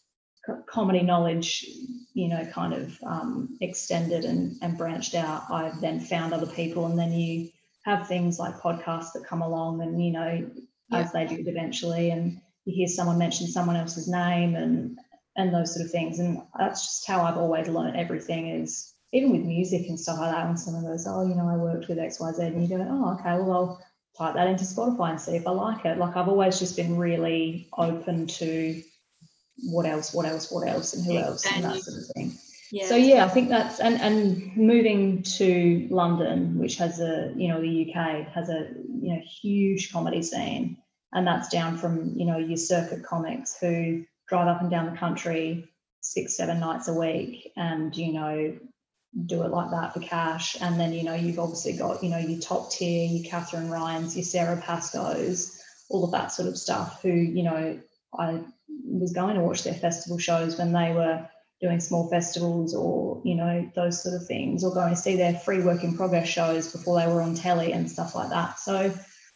comedy knowledge, you know, kind of um, extended and, and branched out, I then found other people. And then you have things like podcasts that come along, and, you know, yeah. as they did eventually, and you hear someone mention someone else's name and and those sort of things. And that's just how I've always learned everything, is even with music and stuff like that, when someone goes, oh, you know, I worked with X Y Z, and you go, oh, okay, well, I'll type that into Spotify and see if I like it. Like, I've always just been really open to what else, what else, what else, and who yeah, else, and, and that sort of thing. Yeah. So, yeah, I think that's, and, and moving to London, which has a, you know, the U K has a, you know, huge comedy scene, and that's down from, you know, your circuit comics who drive up and down the country six, seven nights a week and, you know, do it like that for cash. And then, you know, you've obviously got, you know, your top tier, your Catherine Ryans, your Sarah Pascoes, all of that sort of stuff, who, you know, I was going to watch their festival shows when they were doing small festivals, or, you know, those sort of things, or going to see their free work in progress shows before they were on telly and stuff like that. So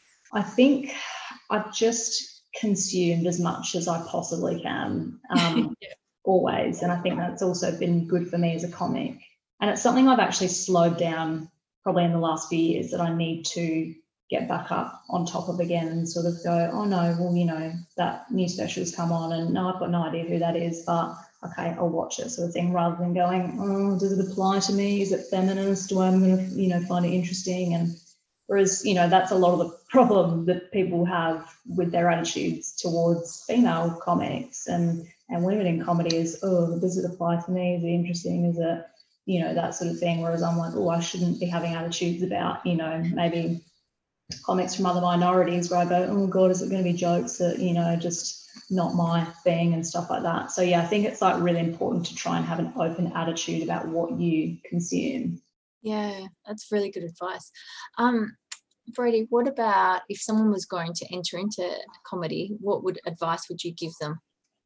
I think I've just consumed as much as I possibly can, um, yeah. always. And I think that's also been good for me as a comic. And it's something I've actually slowed down probably in the last few years, that I need to get back up on top of again, and sort of go, oh no, well, you know, that new special's come on, and no, I've got no idea who that is, but okay, I'll watch it, sort of thing, rather than going, oh, does it apply to me? Is it feminist? Do I, I'm going to, you know, find it interesting? And whereas, you know, that's a lot of the problem that people have with their attitudes towards female comics and, and women in comedy is, oh, does it apply to me? Is it interesting? Is it, you know, that sort of thing. Whereas I'm like, oh, I shouldn't be having attitudes about, you know, maybe comics from other minorities where I go, oh God, is it going to be jokes that, you know, just not my thing and stuff like that. So yeah, I think it's like really important to try and have an open attitude about what you consume. Yeah, that's really good advice. Um, Brodie, what about if someone was going to enter into comedy, what would advice would you give them?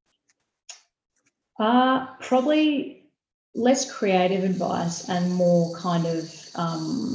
Uh, probably less creative advice and more kind of um,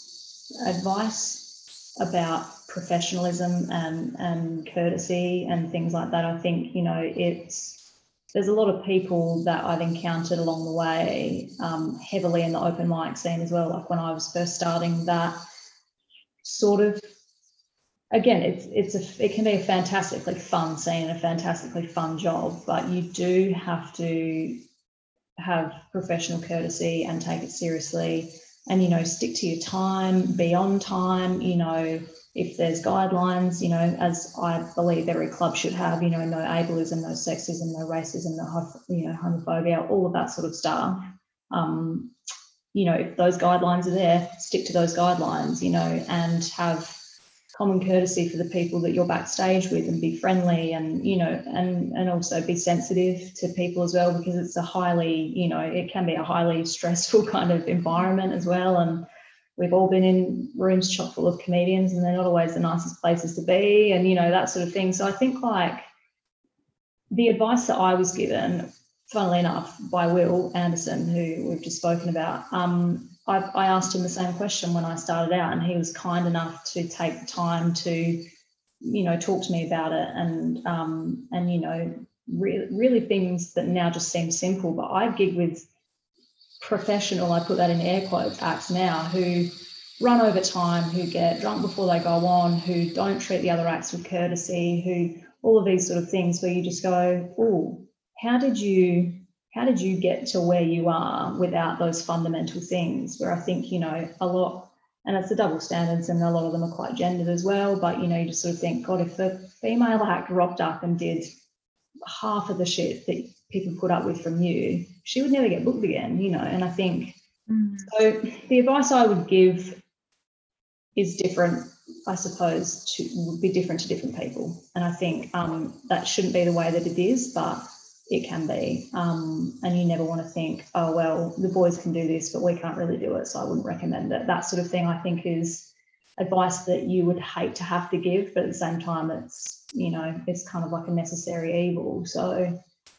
advice about professionalism and, and courtesy and things like that. I think, you know, it's, there's a lot of people that I've encountered along the way, um, heavily in the open mic scene as well. Like when I was first starting, that sort of, again, it's it's a it can be a fantastically fun scene and a fantastically fun job, but you do have to have professional courtesy and take it seriously, and, you know, stick to your time, be on time, you know, if there's guidelines, you know, as I believe every club should have, you know, no ableism, no sexism, no racism, no, you know, homophobia, all of that sort of stuff. Um, you know, if those guidelines are there, stick to those guidelines, you know, and have common courtesy for the people that you're backstage with, and be friendly, and, you know, and, and also be sensitive to people as well, because it's a highly, you know, it can be a highly stressful kind of environment as well. And we've all been in rooms chock full of comedians, and they're not always the nicest places to be, and, you know, that sort of thing. So I think, like, the advice that I was given, funnily enough, by Will Anderson, who we've just spoken about, um, I, I asked him the same question when I started out, and he was kind enough to take the time to, you know, talk to me about it, and, um, and you know, really, really things that now just seem simple. But I gig with professional, I put that in air quotes, acts now, who run over time, who get drunk before they go on, who don't treat the other acts with courtesy, who, all of these sort of things where you just go, oh, how did you, how did you get to where you are without those fundamental things? Where I think, you know, a lot, and it's the double standards, and a lot of them are quite gendered as well, but, you know, you just sort of think, God, if the female act rocked up and did half of the shit that people put up with from you, she would never get booked again, you know. And I think, mm. so the advice I would give is different, I suppose, to, would be different to different people. And I think um, that shouldn't be the way that it is, but it can be. Um, and you never want to think, oh, well, the boys can do this, but we can't really do it, so I wouldn't recommend it. That sort of thing, I think, is advice that you would hate to have to give, but at the same time, it's, you know, it's kind of like a necessary evil. So,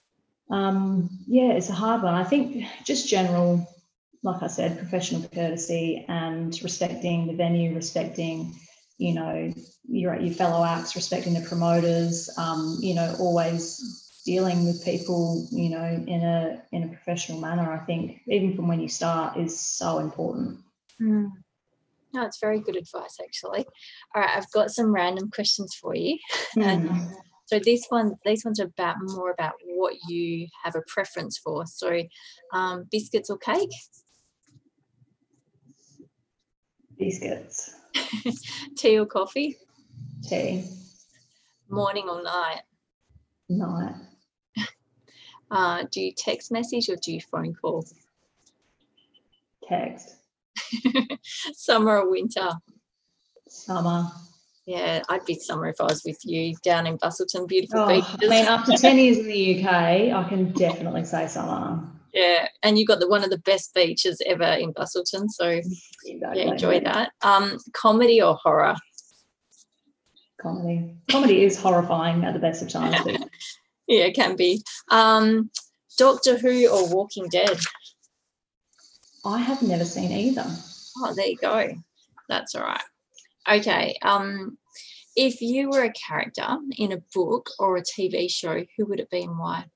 um, yeah, it's a hard one. I think just general, like I said, professional courtesy and respecting the venue, respecting, you know, your, your fellow acts, respecting the promoters, um, you know, always dealing with people, you know, in a in a professional manner, I think, even from when you start, is so important. Mm. No, it's very good advice, actually. All right, I've got some random questions for you. Mm. And so this one, these ones are about more about what you have a preference for. So um, biscuits or cake? Biscuits. Tea or coffee? Tea. Morning or night? Night. Uh, do you text message or do you phone call? Text. Summer or winter? Summer. Yeah, I'd be summer if I was with you down in Busselton, beautiful oh, beaches. I mean, after ten years in the U K, I can definitely say summer. Yeah, and you've got the, one of the best beaches ever in Busselton, so exactly. Yeah, enjoy that. Um, comedy or horror? Comedy. Comedy is horrifying at the best of times. But... yeah, it can be. Um, Doctor Who or Walking Dead? I have never seen either. Oh, there you go. That's all right. Okay. Um, if you were a character in a book or a T V show, who would it be and why?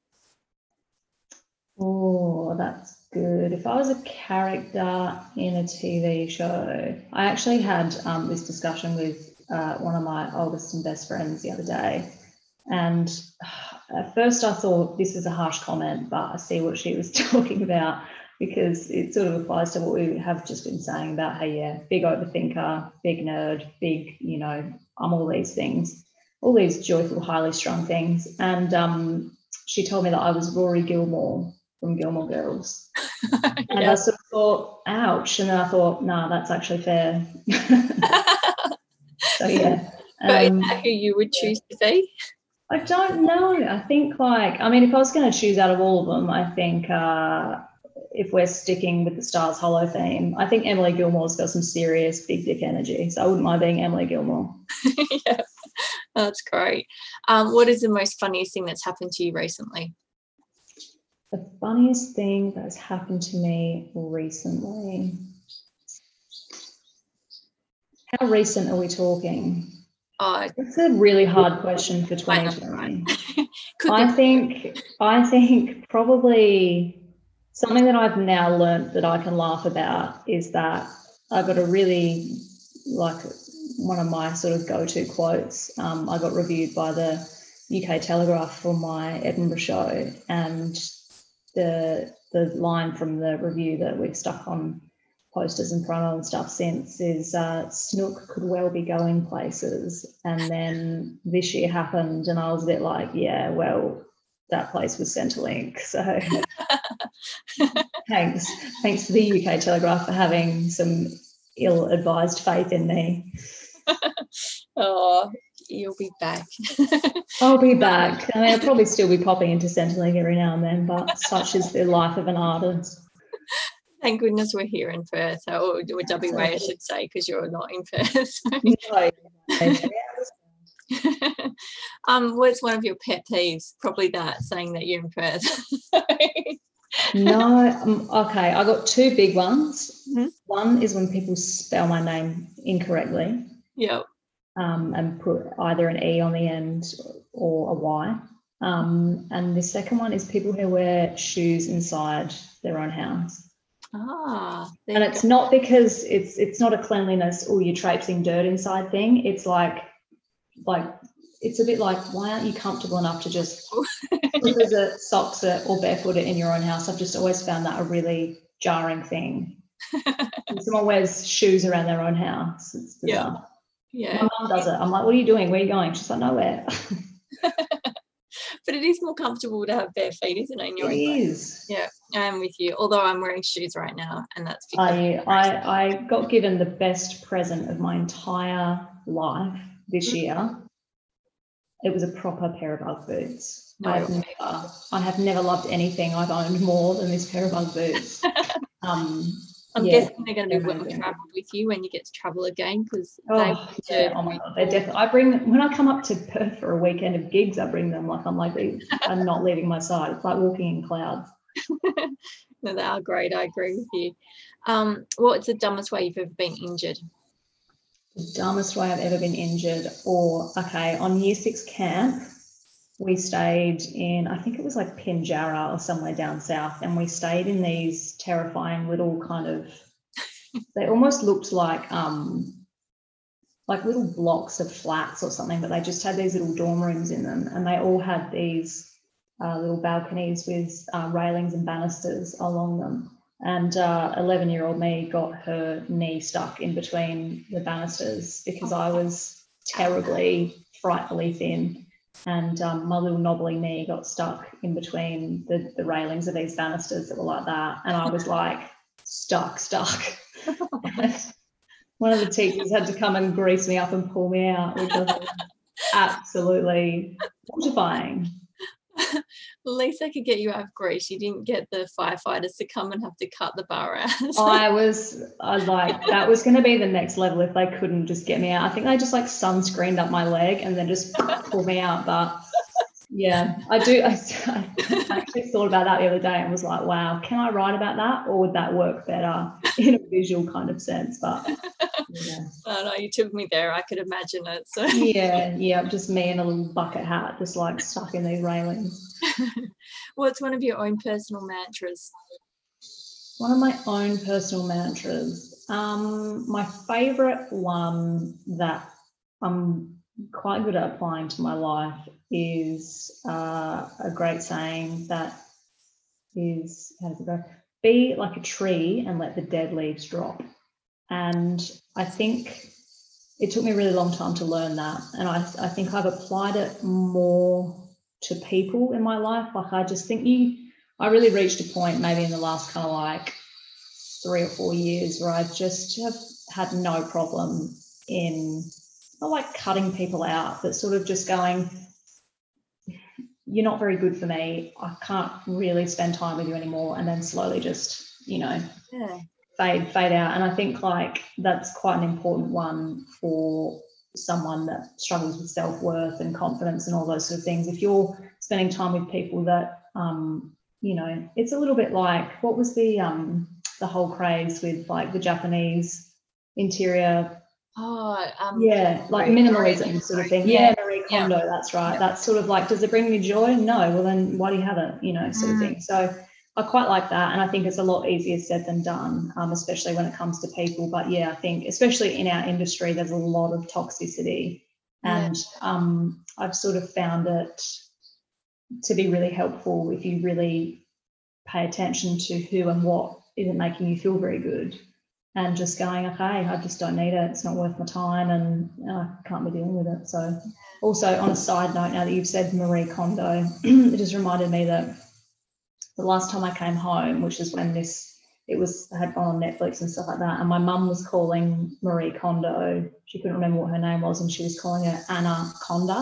Oh, that's good. If I was a character in a T V show, I actually had um, this discussion with uh, one of my oldest and best friends the other day. And at first I thought this is a harsh comment, but I see what she was talking about, because it sort of applies to what we have just been saying about, hey, yeah, big overthinker, big nerd, big, you know, I'm all these things, all these joyful, highly strung things. And um, she told me that I was Rory Gilmore from Gilmore Girls. And yeah. I sort of thought, ouch. And then I thought, nah, that's actually fair. So, yeah. But Um, is that who you would choose to be? I don't know. I think, like, I mean, if I was going to choose out of all of them, I think uh, if we're sticking with the Stars Hollow theme, I think Emily Gilmore's got some serious big dick energy. So I wouldn't mind being Emily Gilmore. Yeah, that's great. Um, what is the most funniest thing that's happened to you recently? The funniest thing that's happened to me recently. How recent are we talking? Oh, it's a really hard question for twenty twenty. I, I think I think probably something that I've now learned that I can laugh about is that I've got a really, like, one of my sort of go-to quotes. Um, I got reviewed by the U K Telegraph for my Edinburgh show, and the the line from the review that we've stuck on posters and promo and stuff since is uh, Snook could well be going places. And then this year happened and I was a bit like, yeah, well, that place was Centrelink. So thanks. Thanks to the U K Telegraph for having some ill-advised faith in me. Oh, you'll be back. I'll be back. I mean, I'll probably still be popping into Centrelink every now and then, but such is the life of an artist. Thank goodness we're here in Perth, or, or W A, I should say, because you're not in Perth. So. No. um, what's one of your pet peeves? Probably that, saying that you're in Perth. No, um, okay, I got two big ones. Mm-hmm. One is when people spell my name incorrectly. Yep. Um, and put either an E on the end or a Y. Um, and the second one is people who wear shoes inside their own house. Ah, and it's go. not because it's it's not a cleanliness or you're traipsing dirt inside thing. It's like like it's a bit like, why aren't you comfortable enough to just slippers it, socks it, or barefoot it in your own house? I've just always found that a really jarring thing. When someone wears shoes around their own house, it's bizarre. Yeah. Yeah. My mum does it. I'm like, what are you doing? Where are you going? She's like, nowhere. But it is more comfortable to have bare feet, isn't it? In your it own is. Yeah, I'm with you. Although I'm wearing shoes right now, and that's because I, I I got given the best present of my entire life this year. It was a proper pair of Ugg boots. No. I've never, I have never loved anything I've owned more than this pair of Ugg boots. Um, I'm yeah, guessing they're going to be well travelled with you when you get to travel again, because oh, yeah, oh my god, they're definitely. I bring them when I come up to Perth for a weekend of gigs. I bring them like I'm like I'm not leaving my side. It's like walking in clouds. No, they are great. I agree with you. Um, what's the dumbest way you've ever been injured? The dumbest way I've ever been injured, or okay, on year six camp, we stayed in, I think it was like Pinjarra or somewhere down south, and we stayed in these terrifying little kind of, they almost looked like um like little blocks of flats or something, but they just had these little dorm rooms in them, and they all had these uh, little balconies with uh, railings and banisters along them. And uh, eleven-year-old me got her knee stuck in between the banisters because I was terribly, frightfully thin. And um, my little knobbly knee got stuck in between the, the railings of these banisters that were like that. And I was like, stuck, stuck. One of the teachers had to come and grease me up and pull me out, which was absolutely mortifying. At least I could get you out of grease. You didn't get the firefighters to come and have to cut the bar out. I was, I was like, that was going to be the next level if they couldn't just get me out. I think they just like sunscreened up my leg and then just pulled me out. But yeah, I do. I, I actually thought about that the other day and was like, wow, can I write about that, or would that work better in a visual kind of sense? But yeah. Oh no, you took me there. I could imagine it. So yeah, yeah, just me in a little bucket hat, just like stuck in these railings. What's one of your own personal mantras? One of my own personal mantras. Um, my favourite one that I'm quite good at applying to my life is uh, a great saying that is, how does it go? Be like a tree and let the dead leaves drop. And I think it took me a really long time to learn that. And I, I think I've applied it more to people in my life. Like I just think you, I really reached a point maybe in the last kind of like three or four years where I just have had no problem in, not like cutting people out, but sort of just going, you're not very good for me. I can't really spend time with you anymore. And then slowly just, you know, yeah. fade, fade out. And I think like that's quite an important one for someone that struggles with self-worth and confidence and all those sort of things. If you're spending time with people that, um, you know, it's a little bit like, what was the um, the whole craze with like the Japanese interior? Oh, um, yeah, like minimalism Marie, sort of thing. Yeah, yeah Marie Kondo, yeah. That's right. Yeah. That's sort of like, does it bring you joy? No. Well, then why do you have it? You know, sort mm. of thing. So I quite like that, and I think it's a lot easier said than done, um, especially when it comes to people. But yeah, I think especially in our industry, there's a lot of toxicity, and yeah. um, I've sort of found it to be really helpful if you really pay attention to who and what isn't making you feel very good, and just going, okay, I just don't need it. It's not worth my time, and uh, I can't be dealing with it. So also, on a side note, now that you've said Marie Kondo, it just reminded me that the last time I came home, which is when this, it was, I had gone on Netflix and stuff like that, and my mum was calling Marie Kondo, she couldn't remember what her name was, and she was calling her Anna Conda.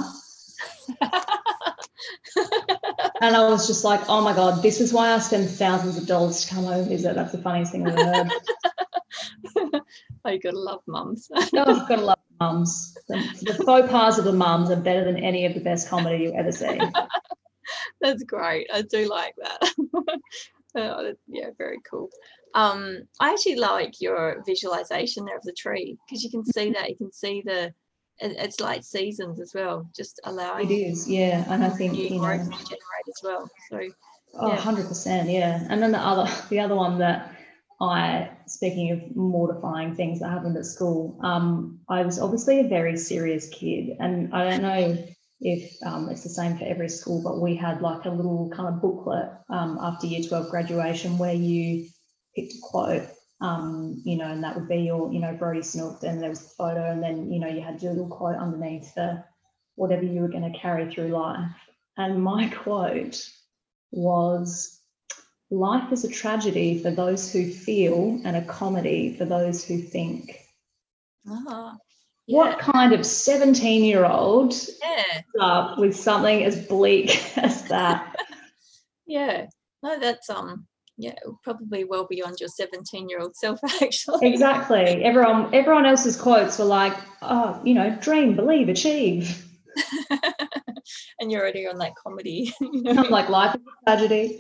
And I was just like, oh my God, this is why I spend thousands of dollars to come home and visit. That's the funniest thing I've ever heard. Oh, you gotta love mums. Oh, I've got to love mums. The, the faux pas of the mums are better than any of the best comedy you ever see. That's great. I do like that. Oh, yeah, very cool. Um, I actually like your visualization there of the tree, because you can see that, you can see the, it, it's like seasons as well, just allowing It is, yeah. And I think, new you growth know, to generate as well. So, oh, yeah. one hundred percent, yeah. And then the other, the other one that I, speaking of mortifying things that happened at school, um, I was obviously a very serious kid, and I don't know if um, it's the same for every school, but we had like a little kind of booklet um, after year twelve graduation where you picked a quote, um, you know, and that would be your, you know, Brodie Snook, and there was the photo, and then, you know, you had your little quote underneath for whatever you were going to carry through life. And my quote was, life is a tragedy for those who feel and a comedy for those who think. Uh-huh. Yeah. What kind of seventeen-year-old yeah. up with something as bleak as that? Yeah. No, that's um yeah, probably well beyond your seventeen-year-old self, actually. Exactly. Everyone everyone else's quotes were like, oh, you know, dream, believe, achieve. And you're already on that comedy. You know? I'm like, life is a tragedy.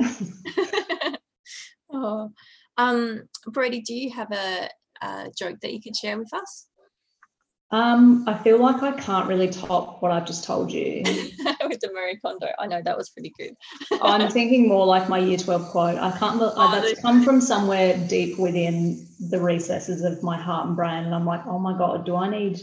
Oh, um, Brodie, do you have a, a joke that you could share with us? Um, I feel like I can't really top what I've just told you. With the Marie Kondo, I know that was pretty good. I'm thinking more like my year twelve quote. I can't. Oh, I, that's come from somewhere deep within the recesses of my heart and brain, and I'm like, oh my God, do I need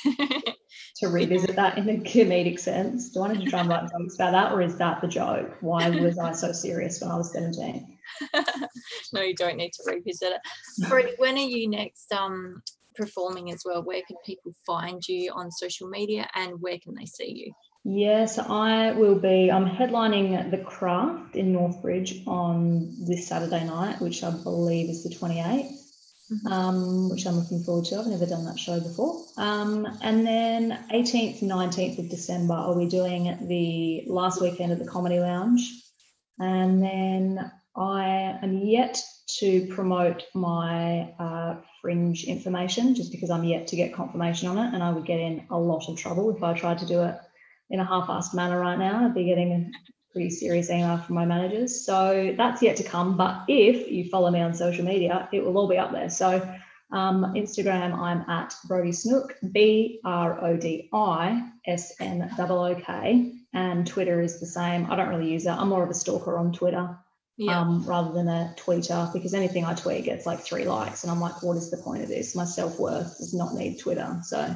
to revisit that in a comedic sense? Do I need to try and write jokes about that, or is that the joke? Why was I so serious when I was seventeen? No, you don't need to revisit it. Brodie, when are you next um, performing as well? Where can people find you on social media, and where can they see you? Yes, I will be. I'm headlining The Craft in Northbridge on this Saturday night, which I believe is the twenty-eighth. Mm-hmm. um, which I'm looking forward to. I've never done that show before. Um, and then eighteenth, nineteenth of December, I'll be doing the last weekend at the Comedy Lounge. And then I am yet to promote my uh, Fringe information, just because I'm yet to get confirmation on it, and I would get in a lot of trouble if I tried to do it in a half-assed manner right now. I'd be getting a pretty serious email from my managers. So that's yet to come. But if you follow me on social media, it will all be up there. So um, Instagram, I'm at Brodie Snook, B R O D I S N O O K. And Twitter is the same. I don't really use it. I'm more of a stalker on Twitter. Yeah. Um, rather than a tweeter, because anything I tweet gets like three likes. And I'm like, what is the point of this? My self-worth does not need Twitter. So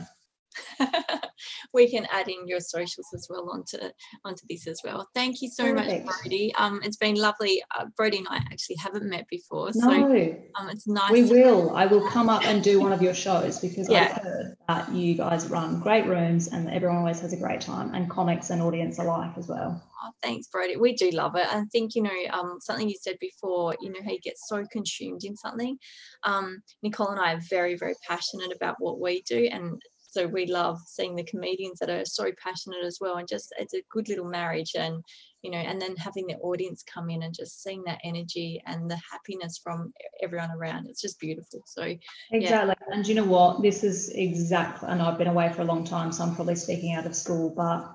we can add in your socials as well onto onto this as well. Thank you so Perfect. much, Brodie. Um, it's been lovely. Uh, Brodie and I actually haven't met before, no, so um, it's nice. We will. I will come up and do one of your shows, because yeah. I've heard that you guys run great rooms and everyone always has a great time, and comics and audience alike as well. Oh, thanks, Brodie. We do love it. I think, you know, um, something you said before, you know, how you get so consumed in something. Um, Nicole and I are very, very passionate about what we do, and so we love seeing the comedians that are so passionate as well, and just it's a good little marriage. And you know, and then having the audience come in and just seeing that energy and the happiness from everyone around, it's just beautiful. So exactly. Yeah. And you know what, this is exactly, and I've been away for a long time, so I'm probably speaking out of school, but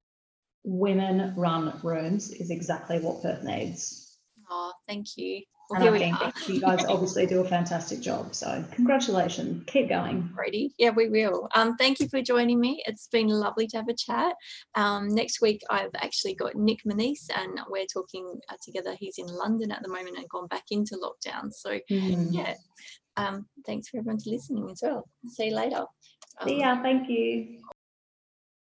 women run rooms is exactly what Perth needs. Oh, thank you. Well, and I think you guys obviously do a fantastic job. So congratulations. Keep going. Brodie. Yeah, we will. Um, thank you for joining me. It's been lovely to have a chat. Um, next week, I've actually got Nick Manise, and we're talking uh, together. He's in London at the moment and gone back into lockdown. So, mm. yeah. Um, thanks for everyone for listening as well. See you later. Um, See ya. Thank you.